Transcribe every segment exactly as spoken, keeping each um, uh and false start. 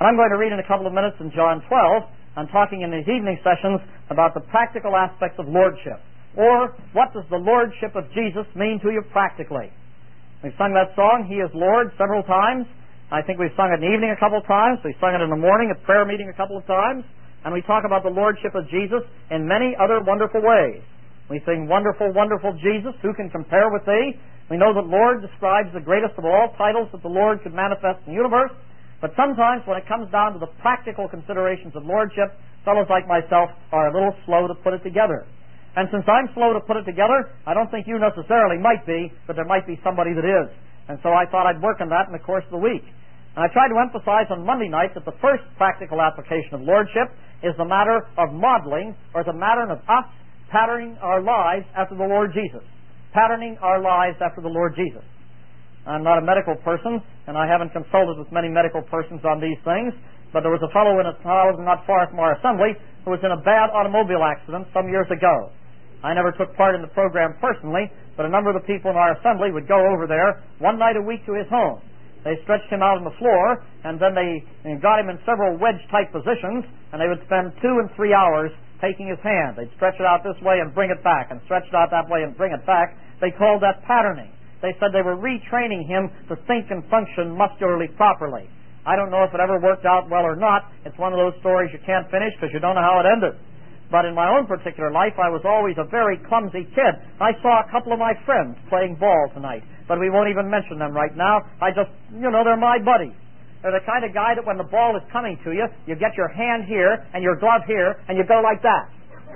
And I'm going to read in a couple of minutes in John twelve. I'm talking in these evening sessions about the practical aspects of lordship. Or, what does the lordship of Jesus mean to you practically? We've sung that song, He is Lord, several times. I think we've sung it in the evening a couple of times. We've sung it in the morning at prayer meeting a couple of times. And we talk about the lordship of Jesus in many other wonderful ways. We sing, Wonderful, Wonderful Jesus, who can compare with Thee? We know that Lord describes the greatest of all titles that the Lord could manifest in the universe. But sometimes when it comes down to the practical considerations of lordship, fellows like myself are a little slow to put it together. And since I'm slow to put it together, I don't think you necessarily might be, but there might be somebody that is. And so I thought I'd work on that in the course of the week. And I tried to emphasize on Monday night that the first practical application of lordship is the matter of modeling, or the matter of us patterning our lives after the Lord Jesus. Patterning our lives after the Lord Jesus. I'm not a medical person, and I haven't consulted with many medical persons on these things, but there was a fellow in a town not far from our assembly who was in a bad automobile accident some years ago. I never took part in the program personally, but a number of the people in our assembly would go over there one night a week to his home. They stretched him out on the floor, and then they got him in several wedge-type positions, and they would spend two and three hours taking his hand. They'd stretch it out this way and bring it back, and stretch it out that way and bring it back. They called that patterning. They said they were retraining him to think and function muscularly properly. I don't know if it ever worked out well or not. It's one of those stories you can't finish because you don't know how it ended. But in my own particular life, I was always a very clumsy kid. I saw a couple of my friends playing ball tonight, but we won't even mention them right now. I just, you know, they're my buddies. They're the kind of guy that when the ball is coming to you, you get your hand here and your glove here, and you go like that.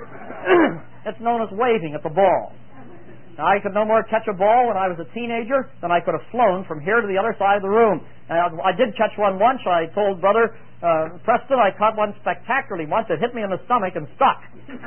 It's known as waving at the ball. Now, I could no more catch a ball when I was a teenager than I could have flown from here to the other side of the room. And I did catch one once. I told Brother uh, Preston I caught one spectacularly once. It hit me in the stomach and stuck.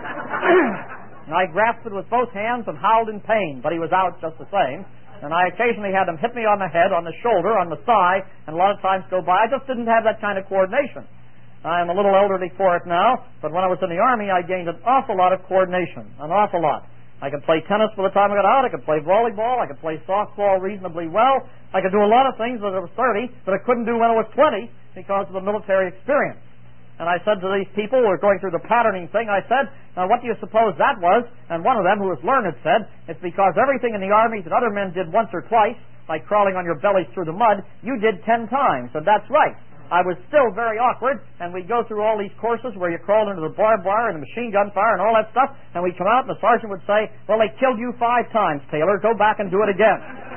And I grasped it with both hands and howled in pain, but he was out just the same. And I occasionally had him hit me on the head, on the shoulder, on the thigh, and a lot of times go by. I just didn't have that kind of coordination. I am a little elderly for it now, but when I was in the Army, I gained an awful lot of coordination, an awful lot. I could play tennis by the time I got out. I could play volleyball. I could play softball reasonably well. I could do a lot of things when I was thirty that I couldn't do when I was twenty because of the military experience. And I said to these people who were going through the patterning thing, I said, now what do you suppose that was? And one of them, who was learned, said, it's because everything in the Army that other men did once or twice, like crawling on your bellies through the mud, you did ten times. And that's right. I was still very awkward, and we'd go through all these courses where you crawl into the barbed wire and the machine gun fire and all that stuff, and we'd come out and the sergeant would say, well, they killed you five times, Taylor. Go back and do it again.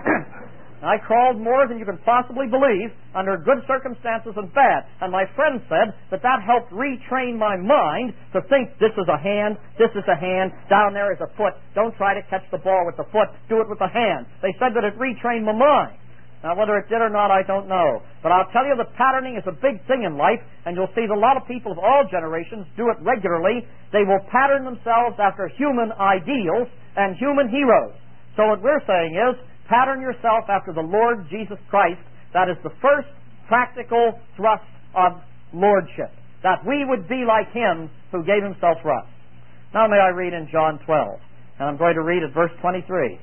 I crawled more than you can possibly believe under good circumstances and bad, and my friend said that that helped retrain my mind to think this is a hand, this is a hand, down there is a foot. Don't try to catch the ball with the foot. Do it with the hand. They said that it retrained my mind. Now, whether it did or not, I don't know. But I'll tell you that patterning is a big thing in life, and you'll see that a lot of people of all generations do it regularly. They will pattern themselves after human ideals and human heroes. So what we're saying is, pattern yourself after the Lord Jesus Christ. That is the first practical thrust of lordship, that we would be like Him who gave Himself for us. Now may I read in John twelve, and I'm going to read at verse twenty-three.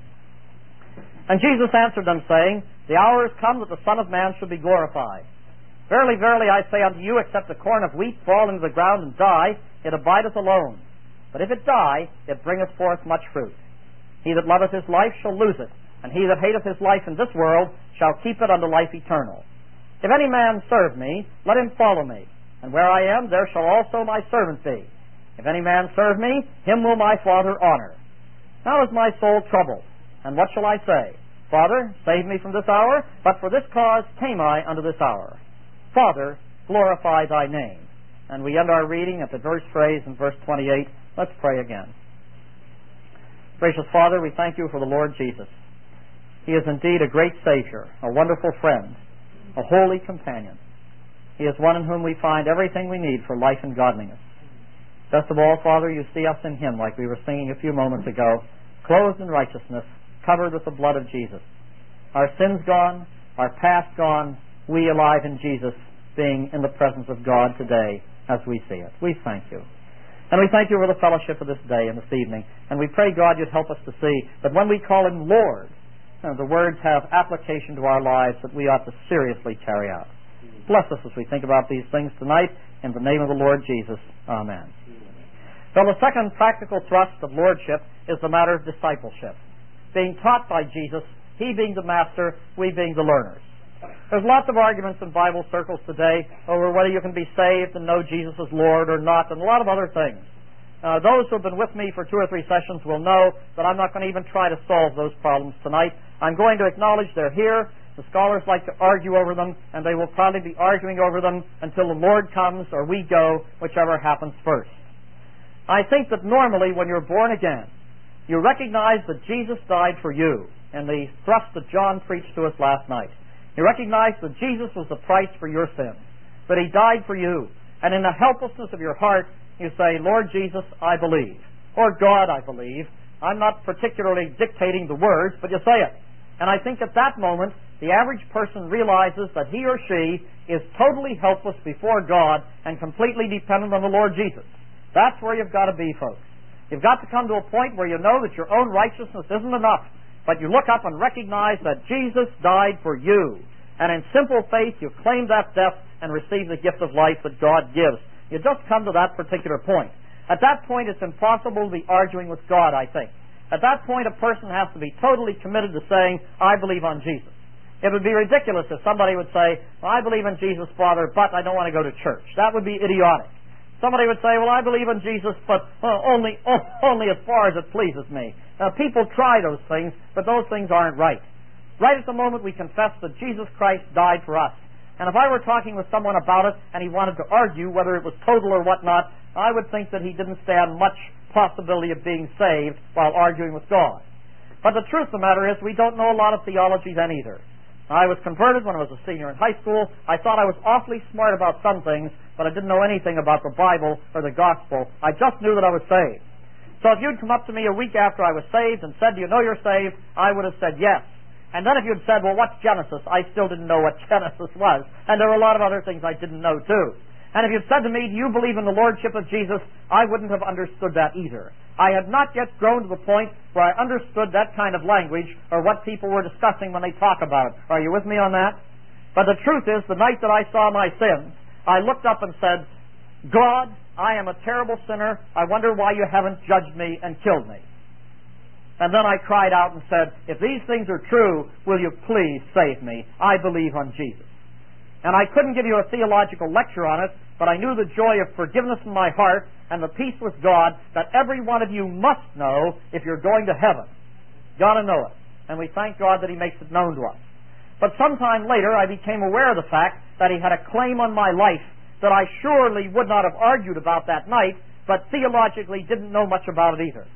And Jesus answered them, saying, the hour is come that the Son of Man should be glorified. Verily, verily, I say unto you, except a corn of wheat fall into the ground and die, it abideth alone. But if it die, it bringeth forth much fruit. He that loveth his life shall lose it, and he that hateth his life in this world shall keep it unto life eternal. If any man serve me, let him follow me, and where I am, there shall also my servant be. If any man serve me, him will my Father honor. Now is my soul troubled, and what shall I say? Father, save me from this hour, but for this cause came I unto this hour. Father, glorify thy name. And we end our reading at the verse phrase in verse twenty-eight. Let's pray again. Gracious Father, we thank you for the Lord Jesus. He is indeed a great Savior, a wonderful friend, a holy companion. He is one in whom we find everything we need for life and godliness. Best of all, Father, you see us in Him, like we were singing a few moments ago, clothed in righteousness, covered with the blood of Jesus. Our sins gone, our past gone, we alive in Jesus, being in the presence of God today as we see it. We thank you. And we thank you for the fellowship of this day and this evening. And we pray, God, you'd help us to see that when we call Him Lord, you know, the words have application to our lives that we ought to seriously carry out. bless us as we think about these things tonight. In the name of the Lord Jesus, amen. So the second practical thrust of lordship is the matter of discipleship. Being taught by Jesus, He being the master, we being the learners. There's lots of arguments in Bible circles today over whether you can be saved and know Jesus as Lord or not, and a lot of other things. Uh, those who have been with me for two or three sessions will know that I'm not going to even try to solve those problems tonight. I'm going to acknowledge they're here. The scholars like to argue over them, and they will probably be arguing over them until the Lord comes or we go, whichever happens first. I think that normally when you're born again, you recognize that Jesus died for you, and the thrust that John preached to us last night. You recognize that Jesus was the price for your sins, that He died for you, and in the helplessness of your heart, you say, Lord Jesus, I believe, or God, I believe. I'm not particularly dictating the words, but you say it. And I think at that moment, the average person realizes that he or she is totally helpless before God and completely dependent on the Lord Jesus. That's where you've got to be, folks. You've got to come to a point where you know that your own righteousness isn't enough, but you look up and recognize that Jesus died for you. And in simple faith, you claim that death and receive the gift of life that God gives. You just come to that particular point. At that point, it's impossible to be arguing with God, I think. At that point, a person has to be totally committed to saying, I believe on Jesus. It would be ridiculous if somebody would say, well, I believe in Jesus, Father, but I don't want to go to church. That would be idiotic. Somebody would say, well, I believe in Jesus, but uh, only oh, only as far as it pleases me. Now, people try those things, but those things aren't right. Right at the moment we confess that Jesus Christ died for us. And if I were talking with someone about it and he wanted to argue whether it was total or whatnot, I would think that he didn't stand much possibility of being saved while arguing with God. But the truth of the matter is we don't know a lot of theology then either. I was converted when I was a senior in high school. I thought I was awfully smart about some things, but I didn't know anything about the Bible or the gospel. I just knew that I was saved. So if you'd come up to me a week after I was saved and said, do you know you're saved? I would have said yes. And then if you'd said, well, what's Genesis? I still didn't know what Genesis was. And there were a lot of other things I didn't know, too. And if you'd said to me, do you believe in the Lordship of Jesus? I wouldn't have understood that either. I had not yet grown to the point where I understood that kind of language or what people were discussing when they talk about it. Are you with me on that? But the truth is, the night that I saw my sins, I looked up and said, God, I am a terrible sinner. I wonder why you haven't judged me and killed me. And then I cried out and said, if these things are true, will you please save me? I believe on Jesus. And I couldn't give you a theological lecture on it, but I knew the joy of forgiveness in my heart and the peace with God that every one of you must know if you're going to heaven. Got to know it. And we thank God that He makes it known to us. But sometime later, I became aware of the fact that He had a claim on my life that I surely would not have argued about that night, but theologically didn't know much about it either.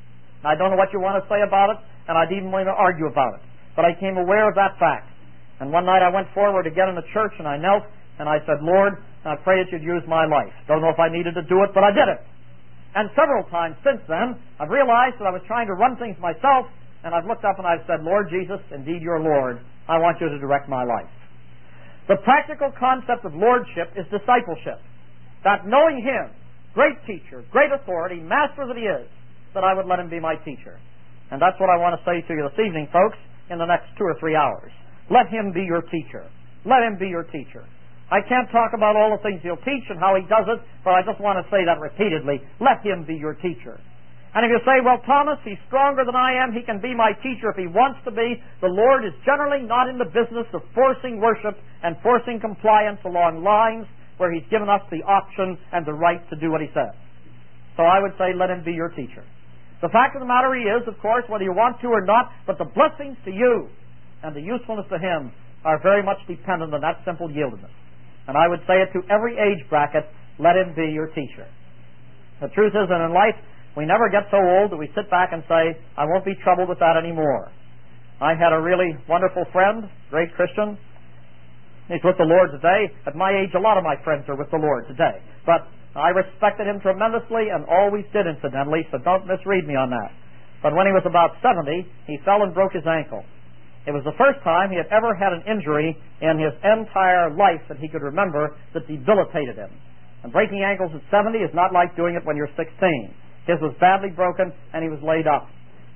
I don't know what you want to say about it, and I didn't want to argue about it. But I became aware of that fact. And one night I went forward again in the church, and I knelt, and I said, Lord, I pray that you'd use my life. Don't know if I needed to do it, but I did it. And several times since then, I've realized that I was trying to run things myself, and I've looked up and I've said, Lord Jesus, indeed you're Lord. I want you to direct my life. The practical concept of lordship is discipleship. That knowing Him, great teacher, great authority, master that He is, that I would let Him be my teacher. And that's what I want to say to you this evening, folks, in the next two or three hours. Let Him be your teacher. Let Him be your teacher. I can't talk about all the things He'll teach and how He does it, but I just want to say that repeatedly. Let Him be your teacher. And if you say, well, Thomas, he's stronger than I am, he can be my teacher if he wants to be, the Lord is generally not in the business of forcing worship and forcing compliance along lines where He's given us the option and the right to do what He says. So I would say, let Him be your teacher. The fact of the matter is, of course, whether you want to or not, but the blessings to you and the usefulness to Him are very much dependent on that simple yieldedness. And I would say it to every age bracket, let Him be your teacher. The truth is that in life, we never get so old that we sit back and say, I won't be troubled with that anymore. I had a really wonderful friend, great Christian. He's with the Lord today. At my age, a lot of my friends are with the Lord today. But I respected him tremendously and always did, incidentally, so don't misread me on that. But when he was about seventy, he fell and broke his ankle. It was the first time he had ever had an injury in his entire life that he could remember that debilitated him. And breaking ankles at seventy is not like doing it when you're sixteen. His was badly broken, and he was laid up.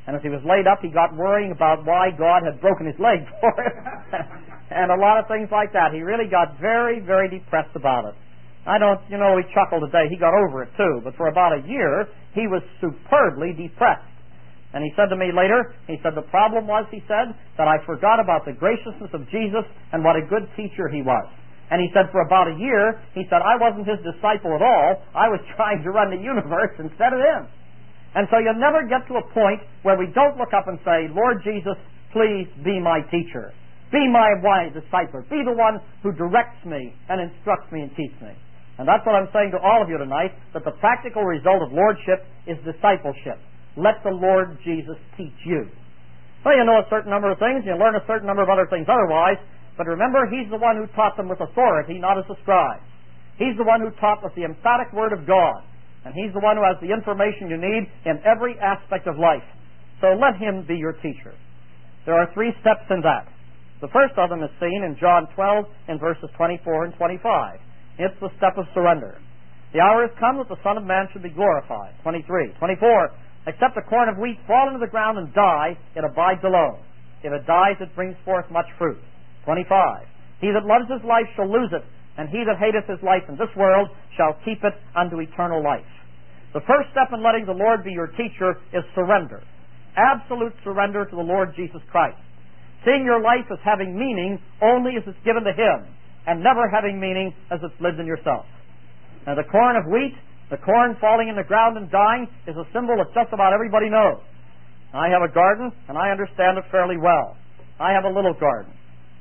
And as he was laid up, he got worrying about why God had broken his leg for him. And a lot of things like that. He really got very, very depressed about it. I don't, you know, we chuckle today. He got over it too. But for about a year, he was superbly depressed. And he said to me later, he said, the problem was, he said, that I forgot about the graciousness of Jesus and what a good teacher he was. And he said for about a year, he said, I wasn't his disciple at all. I was trying to run the universe instead of him. And so you never get to a point where we don't look up and say, Lord Jesus, please be my teacher. Be my wise discipler. Be the one who directs me and instructs me and teaches me. And that's what I'm saying to all of you tonight, that the practical result of lordship is discipleship. Let the Lord Jesus teach you. Well, you know a certain number of things, you learn a certain number of other things otherwise, but remember, He's the one who taught them with authority, not as a scribe. He's the one who taught with the emphatic Word of God. And He's the one who has the information you need in every aspect of life. So let Him be your teacher. There are three steps in that. The first of them is seen in John twelve in verses twenty-four and twenty-five. It's the step of surrender. The hour has come that the Son of Man should be glorified. twenty-three. twenty-four. Except a corn of wheat fall into the ground and die, it abides alone. If it dies, it brings forth much fruit. twenty-five. He that loves his life shall lose it, and he that hateth his life in this world shall keep it unto eternal life. The first step in letting the Lord be your teacher is surrender. Absolute surrender to the Lord Jesus Christ. Seeing your life as having meaning only as it's given to Him, and never having meaning as it's lived in yourself. Now the corn of wheat, the corn falling in the ground and dying, is a symbol that just about everybody knows. I have a garden, and I understand it fairly well. I have a little garden.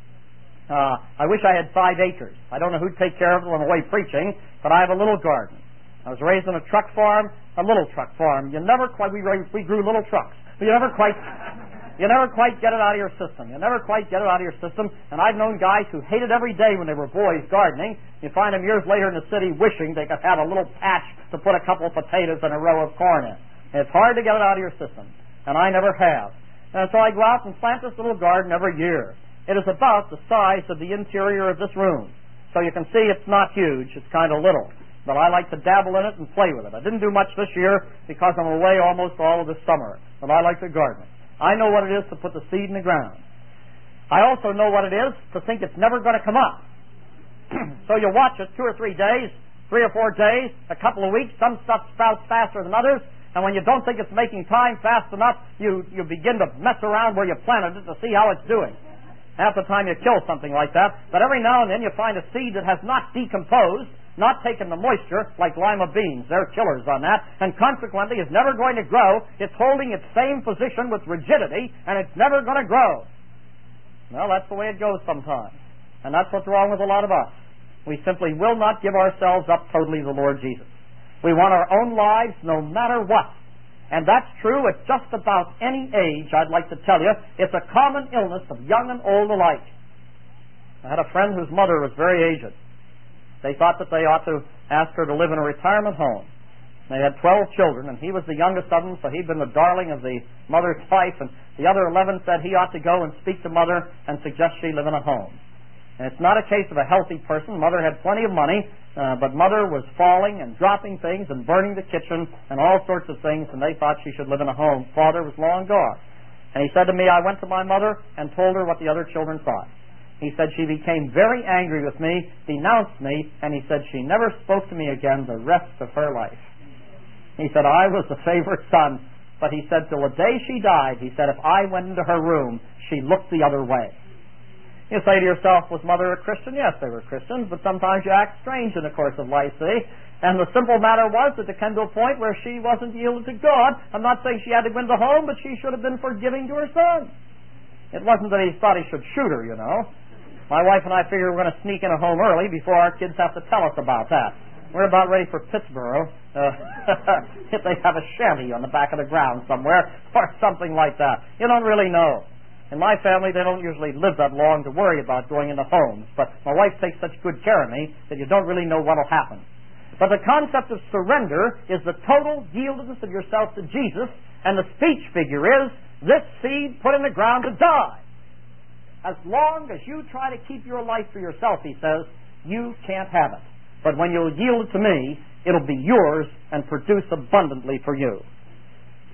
Uh, I wish I had five acres. I don't know who'd take care of it when I'm away preaching, but I have a little garden. I was raised on a truck farm, a little truck farm. You never quite, we, we grew little trucks, but you never quite, you never quite get it out of your system. You never quite get it out of your system. And I've known guys who hated every day when they were boys gardening. You find them years later in the city wishing they could have a little patch to put a couple of potatoes and a row of corn in. And it's hard to get it out of your system, and I never have. And so I go out and plant this little garden every year. It is about the size of the interior of this room. So you can see it's not huge, it's kind of little. But I like to dabble in it and play with it. I didn't do much this year because I'm away almost all of this summer. But I like to garden. I know what it is to put the seed in the ground. I also know what it is to think it's never going to come up. So you watch it two or three days, three or four days, a couple of weeks. Some stuff sprouts faster than others. And when you don't think it's making time fast enough, you, you begin to mess around where you planted it to see how it's doing. Half the time you kill something like that. But every now and then you find a seed that has not decomposed, not taken the moisture, like lima beans. They're killers on that. And consequently, it's never going to grow. It's holding its same position with rigidity, and it's never going to grow. Well, that's the way it goes sometimes. And that's what's wrong with a lot of us. We simply will not give ourselves up totally to the Lord Jesus. We want our own lives no matter what. And that's true at just about any age, I'd like to tell you. It's a common illness of young and old alike. I had a friend whose mother was very aged. They thought that they ought to ask her to live in a retirement home. They had twelve children, and he was the youngest of them, so he'd been the darling of the mother's life, and the other eleven said he ought to go and speak to Mother and suggest she live in a home. And it's not a case of a healthy person. Mother had plenty of money, uh, but Mother was falling and dropping things and burning the kitchen and all sorts of things, and they thought she should live in a home. Father was long gone. And he said to me, I went to my mother and told her what the other children thought. He said she became very angry with me, denounced me, and he said she never spoke to me again the rest of her life. He said, I was the favorite son, but he said till the day she died, he said, if I went into her room, she looked the other way. You say to yourself, was Mother a Christian? Yes, they were Christians, but sometimes you act strange in the course of life, see? And the simple matter was that it came to a point where she wasn't yielded to God. I'm not saying she had to go into the home, but she should have been forgiving to her son. It wasn't that he thought he should shoot her, you know. My wife and I figure we're going to sneak in a home early before our kids have to tell us about that. We're about ready for Pittsburgh, uh, if they have a shanty on the back of the ground somewhere, or something like that. You don't really know. In my family, they don't usually live that long to worry about going into homes, but my wife takes such good care of me that you don't really know what will happen. But the concept of surrender is the total yieldedness of yourself to Jesus, and the speech figure is this seed put in the ground to die. As long as you try to keep your life for yourself, he says, you can't have it. But when you'll yield it to me, it'll be yours and produce abundantly for you.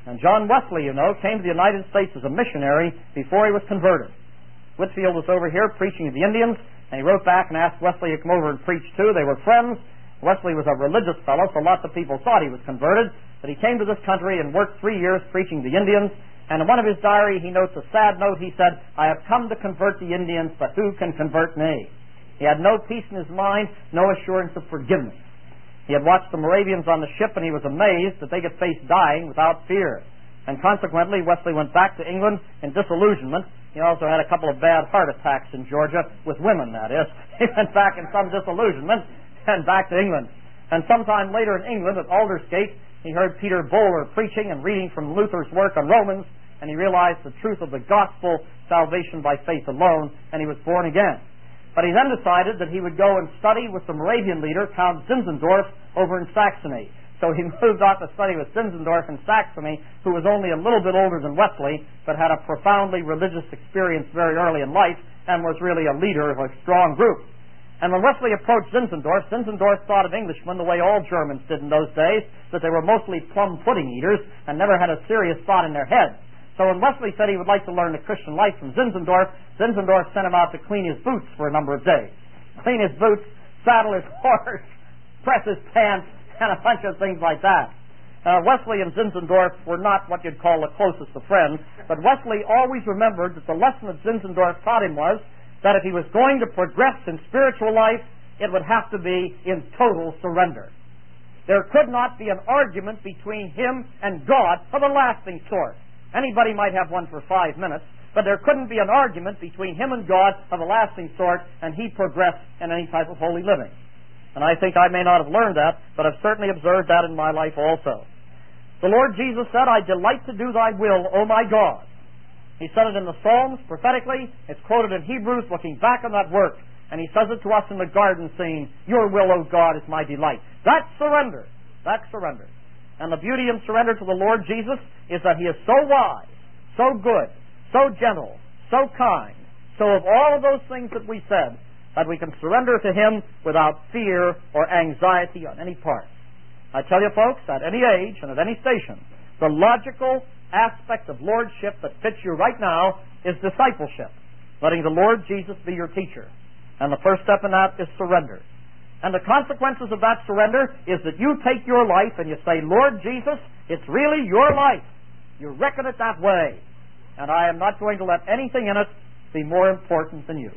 And John Wesley, you know, came to the United States as a missionary before he was converted. Whitefield was over here preaching to the Indians, and he wrote back and asked Wesley to come over and preach too. They were friends. Wesley was a religious fellow, so lots of people thought he was converted. But he came to this country and worked three years preaching to the Indians. And in one of his diary, he notes a sad note. He said, "I have come to convert the Indians, but who can convert me?" He had no peace in his mind, no assurance of forgiveness. He had watched the Moravians on the ship, and he was amazed that they could face dying without fear. And consequently, Wesley went back to England in disillusionment. He also had a couple of bad heart attacks in Georgia, with women, that is. He went back in some disillusionment and back to England. And sometime later in England, at Aldersgate, he heard Peter Bowler preaching and reading from Luther's work on Romans, and he realized the truth of the gospel, salvation by faith alone, and he was born again. But he then decided that he would go and study with the Moravian leader, Count Zinzendorf, over in Saxony. So he moved off to study with Zinzendorf in Saxony, who was only a little bit older than Wesley, but had a profoundly religious experience very early in life, and was really a leader of a strong group. And when Wesley approached Zinzendorf, Zinzendorf thought of Englishmen the way all Germans did in those days, that they were mostly plum pudding eaters and never had a serious thought in their heads. So when Wesley said he would like to learn the Christian life from Zinzendorf, Zinzendorf sent him out to clean his boots for a number of days. Clean his boots, saddle his horse, press his pants, and a bunch of things like that. Uh, Wesley and Zinzendorf were not what you'd call the closest of friends, but Wesley always remembered that the lesson that Zinzendorf taught him was that if he was going to progress in spiritual life, it would have to be in total surrender. There could not be an argument between him and God of a lasting sort. Anybody might have one for five minutes, but there couldn't be an argument between him and God of a lasting sort, and he progressed in any type of holy living. And I think I may not have learned that, but I've certainly observed that in my life also. The Lord Jesus said, "I delight to do thy will, O my God." He said it in the Psalms prophetically. It's quoted in Hebrews looking back on that work. And he says it to us in the garden scene, "Your will, O God, is my delight." That's surrender. That's surrender. And the beauty in surrender to the Lord Jesus is that he is so wise, so good, so gentle, so kind, so of all of those things that we said, that we can surrender to him without fear or anxiety on any part. I tell you, folks, at any age and at any station, the logical aspect of lordship that fits you right now is discipleship, letting the Lord Jesus be your teacher. And the first step in that is surrender. And the consequences of that surrender is that you take your life and you say, "Lord Jesus, it's really your life. You reckon it that way. And I am not going to let anything in it be more important than you."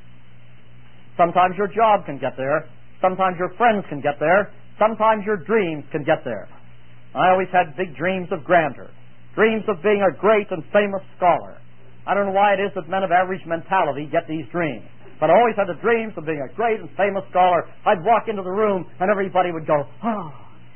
Sometimes your job can get there. Sometimes your friends can get there. Sometimes your dreams can get there. I always had big dreams of grandeur, dreams of being a great and famous scholar. I don't know why it is that men of average mentality get these dreams. But I always had the dreams of being a great and famous scholar. I'd walk into the room and everybody would go, "Oh."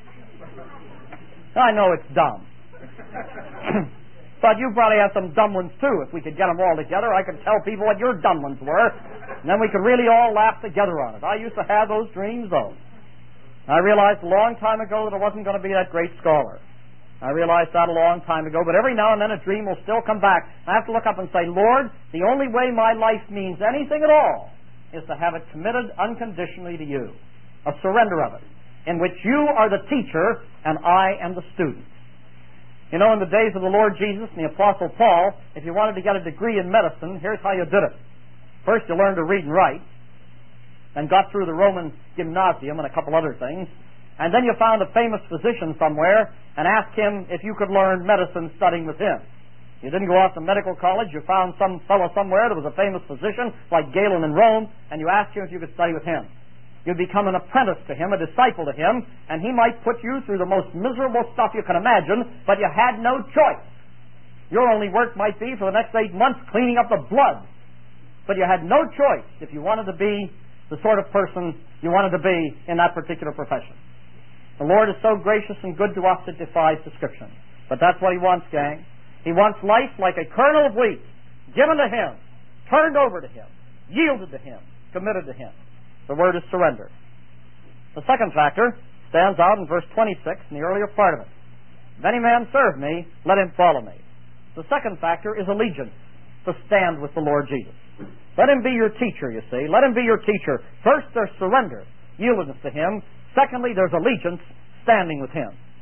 I know it's dumb. But you probably have some dumb ones too. If we could get them all together, I could tell people what your dumb ones were. And then we could really all laugh together on it. I used to have those dreams though. I realized a long time ago that I wasn't going to be that great scholar. I realized that a long time ago, but every now and then a dream will still come back. I have to look up and say, "Lord, the only way my life means anything at all is to have it committed unconditionally to you." A surrender of it, in which you are the teacher and I am the student. You know, in the days of the Lord Jesus and the Apostle Paul, if you wanted to get a degree in medicine, here's how you did it. First, you learned to read and write, and got through the Roman gymnasium and a couple other things. And then you found a famous physician somewhere and asked him if you could learn medicine studying with him. You didn't go off to medical college. You found some fellow somewhere that was a famous physician, like Galen in Rome, and you asked him if you could study with him. You'd become an apprentice to him, a disciple to him, and he might put you through the most miserable stuff you can imagine, but you had no choice. Your only work might be for the next eight months cleaning up the blood. But you had no choice if you wanted to be the sort of person you wanted to be in that particular profession. The Lord is so gracious and good to us it defies description. But that's what he wants, gang. He wants life like a kernel of wheat, given to him, turned over to him, yielded to him, committed to him. The word is surrender. The second factor stands out in verse twenty-six in the earlier part of it. If any man serve me, let him follow me. The second factor is allegiance, to stand with the Lord Jesus. Let him be your teacher, you see. Let him be your teacher. First, there's surrender, yieldedness to him. Secondly, there's allegiance, standing with him.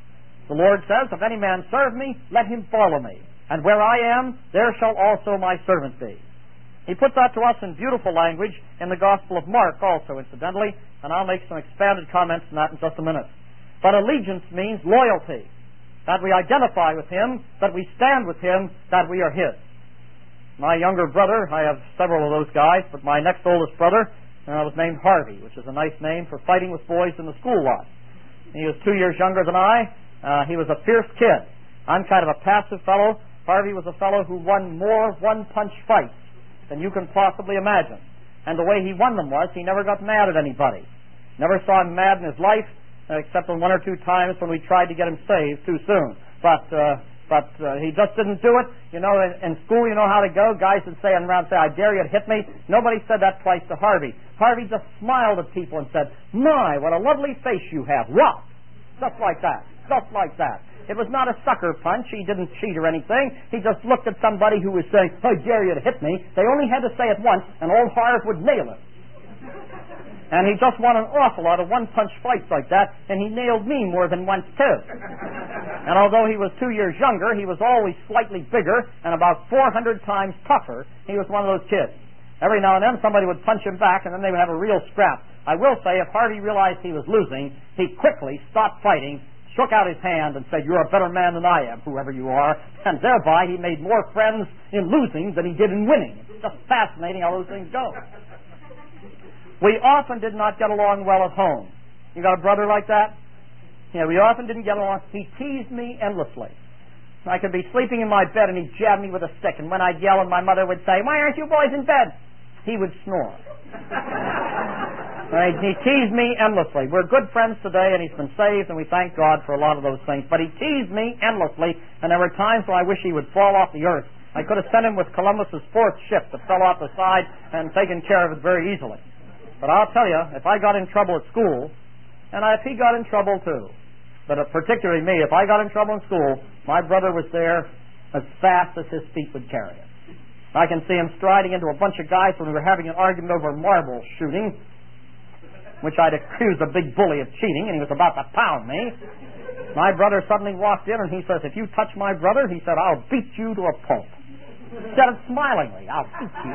The Lord says, if any man serve me, let him follow me. And where I am, there shall also my servant be. He puts that to us in beautiful language in the Gospel of Mark also, incidentally, and I'll make some expanded comments on that in just a minute. But allegiance means loyalty, that we identify with him, that we stand with him, that we are his. My younger brother, I have several of those guys, but my next oldest brother uh, was named Harvey, which is a nice name for fighting with boys in the school lot. He was two years younger than I. Uh, he was a fierce kid. I'm kind of a passive fellow. Harvey was a fellow who won more one-punch fights than you can possibly imagine. And the way he won them was he never got mad at anybody. Never saw him mad in his life, uh, except on one or two times when we tried to get him saved too soon. But uh, but uh, he just didn't do it. You know, in, in school, you know how to go. Guys would say, and around say, I dare you to hit me. Nobody said that twice to Harvey. Harvey just smiled at people and said, my, what a lovely face you have. What? Just like that. Just like that. It was not a sucker punch. He didn't cheat or anything. He just looked at somebody who was saying, I dare you to hit me. They only had to say it once, and old Harv would nail it. And he just won an awful lot of one-punch fights like that, and he nailed me more than once, too. And although he was two years younger, he was always slightly bigger and about four hundred times tougher. He was one of those kids. Every now and then, somebody would punch him back, and then they would have a real scrap. I will say, if Harvey realized he was losing, he quickly stopped fighting, shook out his hand and said, you're a better man than I am, whoever you are. And thereby he made more friends in losing than he did in winning. It's just fascinating how those things go. We often did not get along well at home. You got a brother like that? Yeah, we often didn't get along. He teased me endlessly. I could be sleeping in my bed and he'd jab me with a stick, and when I'd yell and my mother would say, why aren't you boys in bed? He would snore. Right? He teased me endlessly. We're good friends today, and he's been saved, and we thank God for a lot of those things. But he teased me endlessly, and there were times when I wish he would fall off the earth. I could have sent him with Columbus's fourth ship that fell off the side and taken care of it very easily. But I'll tell you, if I got in trouble at school, and if he got in trouble too, but particularly me, if I got in trouble in school, my brother was there as fast as his feet would carry it. I can see him striding into a bunch of guys when we were having an argument over marble shooting, which I'd accused a big bully of cheating, and he was about to pound me. My brother suddenly walked in, and he says, if you touch my brother, he said, I'll beat you to a pulp. Said it smilingly, I'll beat you.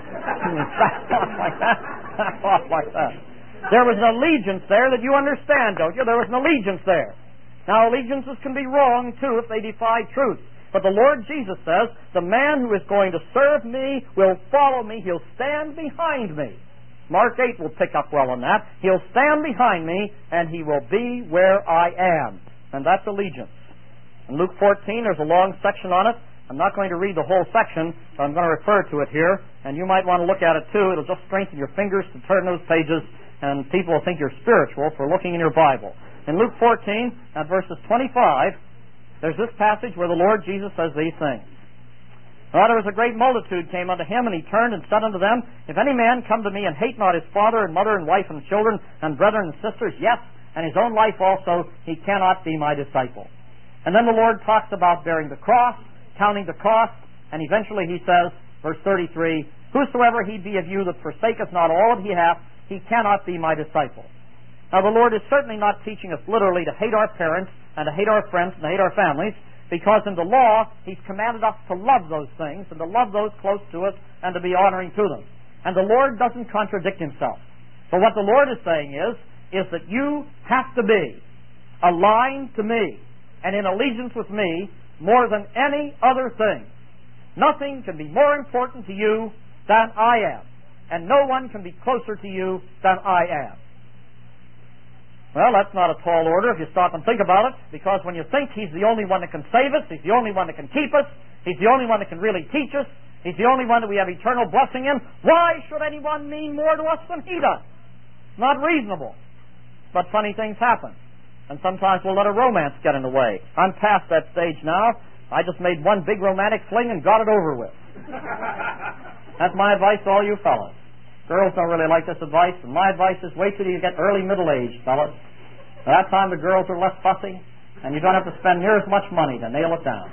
Backed off like that. Backed off like that. There was an allegiance there that you understand, don't you? There was an allegiance there. Now, allegiances can be wrong, too, if they defy truth. But the Lord Jesus says, the man who is going to serve me will follow me. He'll stand behind me. Mark eight will pick up well on that. He'll stand behind me, and he will be where I am. And that's allegiance. In Luke fourteen, there's a long section on it. I'm not going to read the whole section, but I'm going to refer to it here, and you might want to look at it too. It'll just strengthen your fingers to turn those pages, and people will think you're spiritual for looking in your Bible. In Luke fourteen, at verses twenty-five, there's this passage where the Lord Jesus says these things. Now there was a great multitude came unto him, and he turned and said unto them, if any man come to me and hate not his father and mother and wife and children and brethren and sisters, yes, and his own life also, he cannot be my disciple. And then the Lord talks about bearing the cross, counting the cost, and eventually he says, verse thirty-three, whosoever he be of you that forsaketh not all that he hath, he cannot be my disciple. Now the Lord is certainly not teaching us literally to hate our parents and to hate our friends and to hate our families, because in the law, he's commanded us to love those things and to love those close to us and to be honoring to them. And the Lord doesn't contradict himself. So what the Lord is saying is, is that you have to be aligned to me and in allegiance with me more than any other thing. Nothing can be more important to you than I am, and no one can be closer to you than I am. Well, that's not a tall order if you stop and think about it, because when you think he's the only one that can save us, he's the only one that can keep us, he's the only one that can really teach us, he's the only one that we have eternal blessing in, why should anyone mean more to us than he does? Not reasonable. But funny things happen, and sometimes we'll let a romance get in the way. I'm past that stage now. I just made one big romantic fling and got it over with. That's my advice to all you fellas. Girls don't really like this advice, and my advice is wait till you get early middle age, fellas. By that time the girls are less fussy, and you don't have to spend near as much money to nail it down.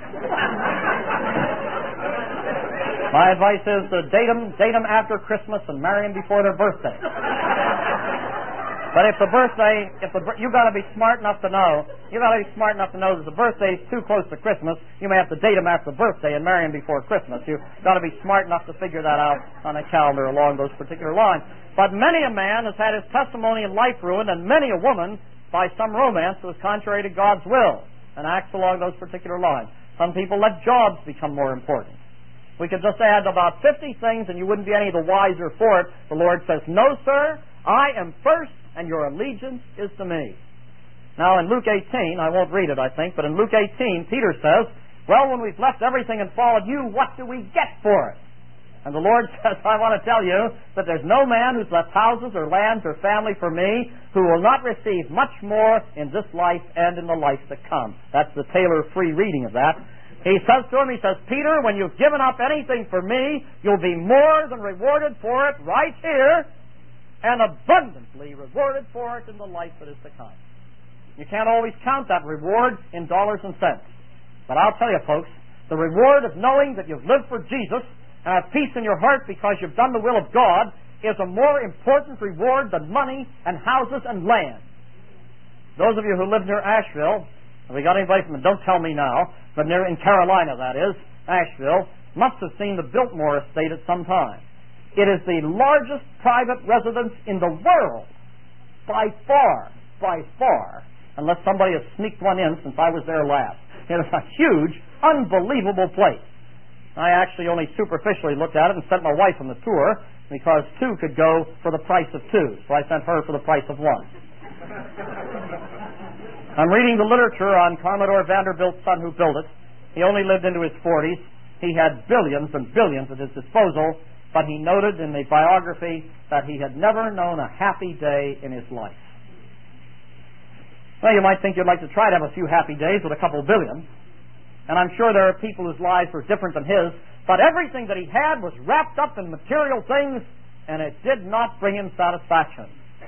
My advice is to date them, date them after Christmas and marry them before their birthday. But if the birthday, if the you got to be smart enough to know, you got to be smart enough to know that the birthday is too close to Christmas. You may have to date him after the birthday and marry him before Christmas. You got to be smart enough to figure that out on a calendar along those particular lines. But many a man has had his testimony in life ruined, and many a woman by some romance that was contrary to God's will and acts along those particular lines. Some people let jobs become more important. We could just add about fifty things, and you wouldn't be any the wiser for it. The Lord says, "No, sir, I am first, and your allegiance is to me." Now, in Luke eighteen, I won't read it, I think, but in Luke eighteen, Peter says, "Well, when we've left everything and followed you, what do we get for it?" And the Lord says, "I want to tell you that there's no man who's left houses or lands or family for me who will not receive much more in this life and in the life to come." That's the Taylor free reading of that. He says to him, he says, "Peter, when you've given up anything for me, you'll be more than rewarded for it right here, and abundantly rewarded for it in the life that is to come." You can't always count that reward in dollars and cents. But I'll tell you, folks, the reward of knowing that you've lived for Jesus and have peace in your heart because you've done the will of God is a more important reward than money and houses and land. Those of you who live near Asheville, have we got anybody from, don't tell me now, but near in Carolina, that is, Asheville, must have seen the Biltmore estate at some time. It is the largest private residence in the world, by far, by far, unless somebody has sneaked one in since I was there last. It is a huge, unbelievable place. I actually only superficially looked at it and sent my wife on the tour because two could go for the price of two, so I sent her for the price of one. I'm reading the literature on Commodore Vanderbilt's son who built it. He only lived into his forties. He had billions and billions at his disposal, but he noted in the biography that he had never known a happy day in his life. Well, you might think you'd like to try to have a few happy days with a couple of billion, and I'm sure there are people whose lives were different than his, but everything that he had was wrapped up in material things, and it did not bring him satisfaction.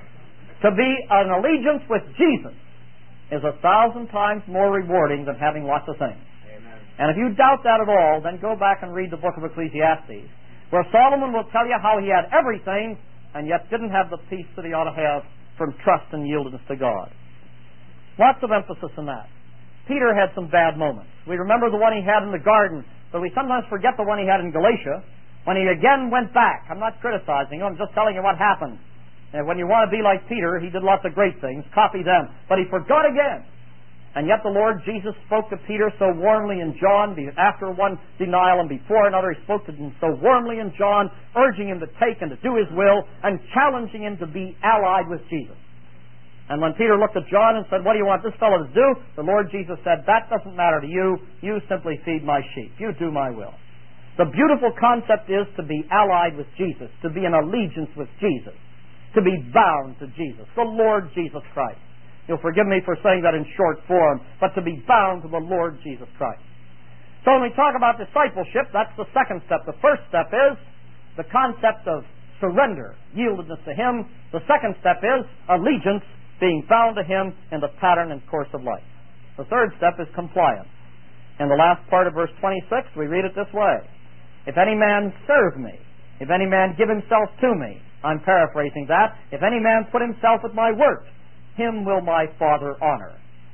To be an allegiance with Jesus is a thousand times more rewarding than having lots of things. Amen. And if you doubt that at all, then go back and read the book of Ecclesiastes, where Solomon will tell you how he had everything and yet didn't have the peace that he ought to have from trust and yieldedness to God. Lots of emphasis in that. Peter had some bad moments. We remember the one he had in the garden, but we sometimes forget the one he had in Galatia, when he again went back. I'm not criticizing you, I'm just telling you what happened. And when you want to be like Peter, he did lots of great things, copy them, but he forgot again. And yet the Lord Jesus spoke to Peter so warmly in John, after one denial and before another, he spoke to him so warmly in John, urging him to take and to do his will, and challenging him to be allied with Jesus. And when Peter looked at John and said, "What do you want this fellow to do?" the Lord Jesus said, "That doesn't matter to you. You simply feed my sheep. You do my will." The beautiful concept is to be allied with Jesus, to be in allegiance with Jesus, to be bound to Jesus, the Lord Jesus Christ. You'll forgive me for saying that in short form, but to be bound to the Lord Jesus Christ. So when we talk about discipleship, that's the second step. The first step is the concept of surrender, yieldedness to Him. The second step is allegiance, being bound to Him in the pattern and course of life. The third step is compliance. In the last part of verse twenty-six, we read it this way: "If any man serve me, if any man give himself to me," I'm paraphrasing that, "if any man put himself at my work, him will my Father honor.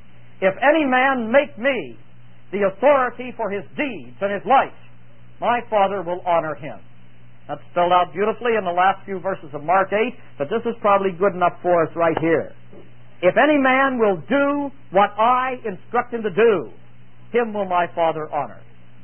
If any man make me the authority for his deeds and his life, my Father will honor him." That's spelled out beautifully in the last few verses of Mark eight, but this is probably good enough for us right here. "If any man will do what I instruct him to do, him will my Father honor."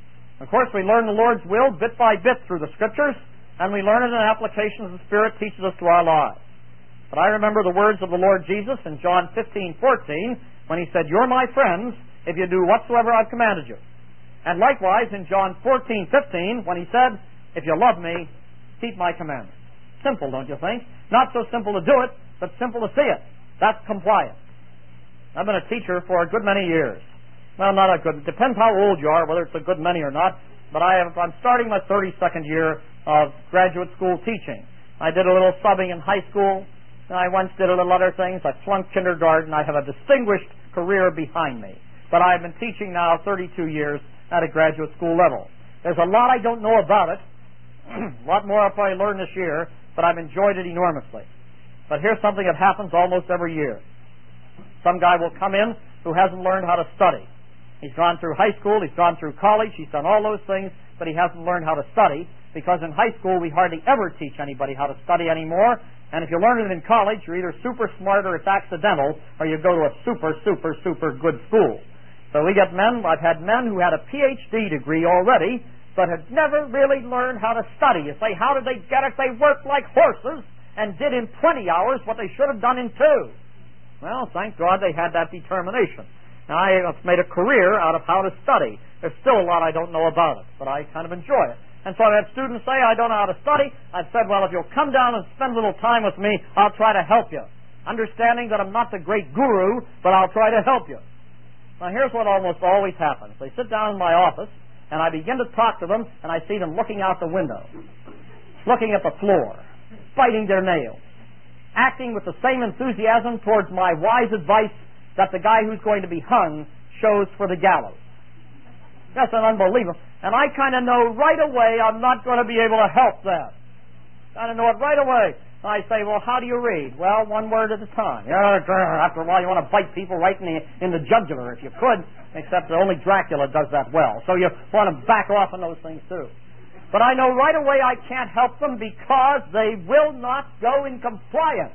Of course, we learn the Lord's will bit by bit through the Scriptures, and we learn it in applications the Spirit teaches us to our lives. But I remember the words of the Lord Jesus in John fifteen fourteen, when He said, "You're my friends if you do whatsoever I've commanded you." And likewise in John fourteen fifteen, when He said, "If you love me, keep my commandments." Simple, don't you think? Not so simple to do it, but simple to see it. That's compliance. I've been a teacher for a good many years. Well, not a good, it depends how old you are, whether it's a good many or not, but I have, I'm starting my thirty-second year of graduate school teaching. I did a little subbing in high school, and I once did a little other things. I flunked kindergarten. I have a distinguished career behind me. But I've been teaching now thirty-two years at a graduate school level. There's a lot I don't know about it, a lot more I'll probably learn this year, but I've enjoyed it enormously. But here's something that happens almost every year. Some guy will come in who hasn't learned how to study. He's gone through high school, he's gone through college, he's done all those things, but he hasn't learned how to study, because in high school we hardly ever teach anybody how to study anymore, and if you learn it in college, you're either super smart or it's accidental, or you go to a super, super, super good school. So we get men, I've had men who had a P H D degree already, but had never really learned how to study. You say, how did they get it? They worked like horses and did in twenty hours what they should have done in two. Well, thank God they had that determination. Now, I have made a career out of how to study. There's still a lot I don't know about it, but I kind of enjoy it. And so I've had students say, I don't know how to study. I've said, well, if you'll come down and spend a little time with me, I'll try to help you. Understanding that I'm not the great guru, but I'll try to help you. Now, here's what almost always happens. They sit down in my office, and I begin to talk to them, and I see them looking out the window, looking at the floor, biting their nails, acting with the same enthusiasm towards my wise advice that the guy who's going to be hung shows for the gallows. That's an unbelievable. And I kind of know right away I'm not going to be able to help them. Kind of know it right away. I say, well, how do you read? Well, one word at a time. After a while, you want to bite people right in the, in the jugular if you could, except that only Dracula does that well. So you want to back off on those things too. But I know right away I can't help them because they will not go in compliance.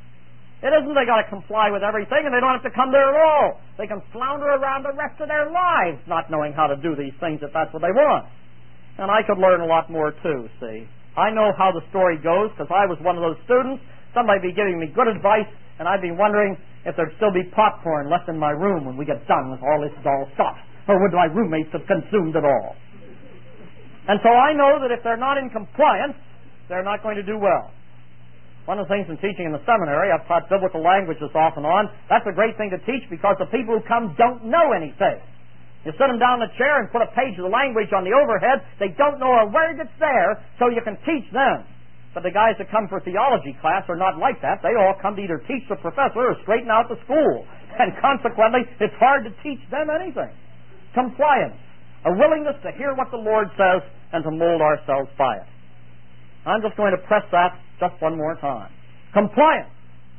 It isn't they got to comply with everything, and they don't have to come there at all. They can flounder around the rest of their lives not knowing how to do these things if that's what they want. And I could learn a lot more too, see. I know how the story goes because I was one of those students. Somebody be giving me good advice, and I'd be wondering if there'd still be popcorn left in my room when we get done with all this dull stuff, or would my roommates have consumed it all. And so I know that if they're not in compliance, they're not going to do well. One of the things in teaching in the seminary, I've taught biblical languages off and on. That's a great thing to teach because the people who come don't know anything. You sit them down in the chair and put a page of the language on the overhead. They don't know a word that's there, so you can teach them. But the guys that come for theology class are not like that. They all come to either teach the professor or straighten out the school. And consequently, it's hard to teach them anything. Compliance. A willingness to hear what the Lord says and to mold ourselves by it. I'm just going to press that just one more time. Compliance.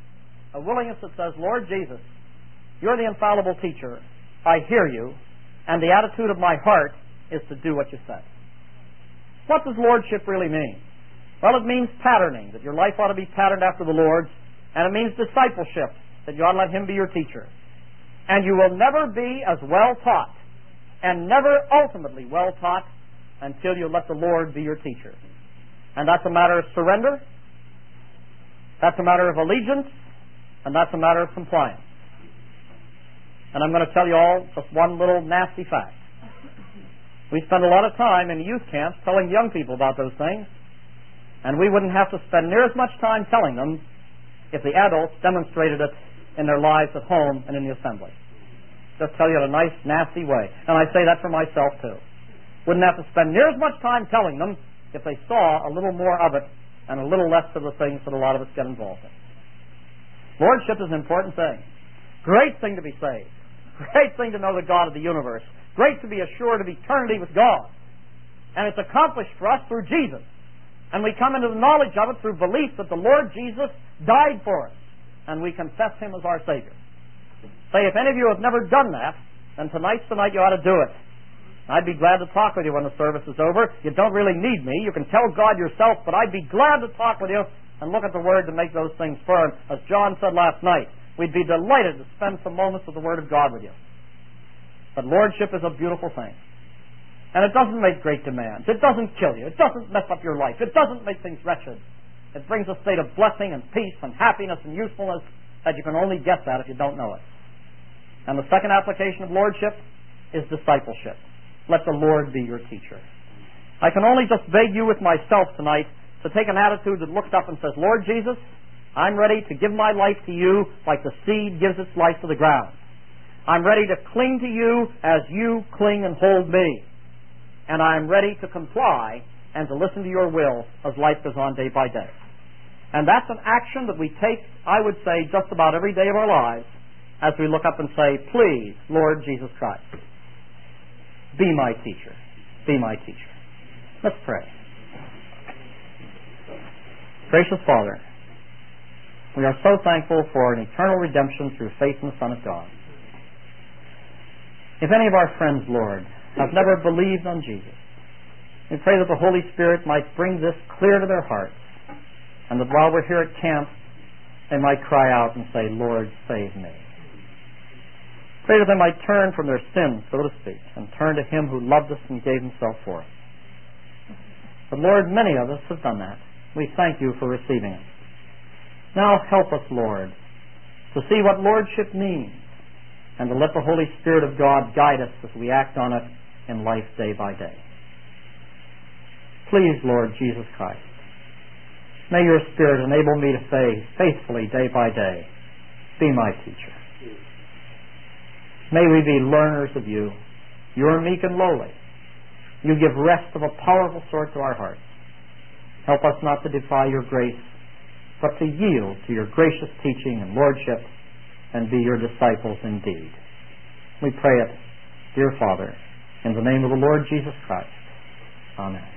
A willingness that says, Lord Jesus, you're the infallible teacher. I hear you, and the attitude of my heart is to do what you say. What does lordship really mean? Well, it means patterning, that your life ought to be patterned after the Lord's, and it means discipleship, that you ought to let Him be your teacher. And you will never be as well taught, and never ultimately well taught, until you let the Lord be your teacher. And that's a matter of surrender, that's a matter of allegiance, and that's a matter of compliance. And I'm going to tell you all just one little nasty fact. We spend a lot of time in youth camps telling young people about those things, and we wouldn't have to spend near as much time telling them if the adults demonstrated it in their lives at home and in the assembly. Just tell you in a nice, nasty way. And I say that for myself, too. Wouldn't have to spend near as much time telling them if they saw a little more of it and a little less of the things that a lot of us get involved in. Lordship is an important thing. Great thing to be saved. Great thing to know the God of the universe. Great to be assured of eternity with God. And it's accomplished for us through Jesus. And we come into the knowledge of it through belief that the Lord Jesus died for us. And we confess Him as our Savior. Say, if any of you have never done that, then tonight's the night you ought to do it. I'd be glad to talk with you when the service is over. You don't really need me. You can tell God yourself, but I'd be glad to talk with you and look at the Word to make those things firm. As John said last night, we'd be delighted to spend some moments with the Word of God with you. But lordship is a beautiful thing. And it doesn't make great demands. It doesn't kill you. It doesn't mess up your life. It doesn't make things wretched. It brings a state of blessing and peace and happiness and usefulness that you can only guess at if you don't know it. And the second application of lordship is discipleship. Let the Lord be your teacher. I can only just beg you with myself tonight to take an attitude that looks up and says, Lord Jesus, I'm ready to give my life to you like the seed gives its life to the ground. I'm ready to cling to you as you cling and hold me. And I'm ready to comply and to listen to your will as life goes on day by day. And that's an action that we take, I would say, just about every day of our lives as we look up and say, please, Lord Jesus Christ, be my teacher. Be my teacher. Let's pray. Gracious Father, We are so thankful for an eternal redemption through faith in the Son of God. If any of our friends, Lord, have never believed on Jesus, we pray that the Holy Spirit might bring this clear to their hearts, and that while we're here at camp, they might cry out and say, Lord, save me. Pray that they might turn from their sins, so to speak, and turn to Him who loved us and gave Himself for us. But Lord, many of us have done that. We thank You for receiving us. Now help us, Lord, to see what lordship means, and to let the Holy Spirit of God guide us as we act on it in life day by day. Please, Lord Jesus Christ, may Your Spirit enable me to say faithfully day by day, be my teacher. May we be learners of You. You are meek and lowly. You give rest of a powerful sort to our hearts. Help us not to defy Your grace, but to yield to Your gracious teaching and lordship and be Your disciples indeed. We pray it, dear Father, in the name of the Lord Jesus Christ. Amen.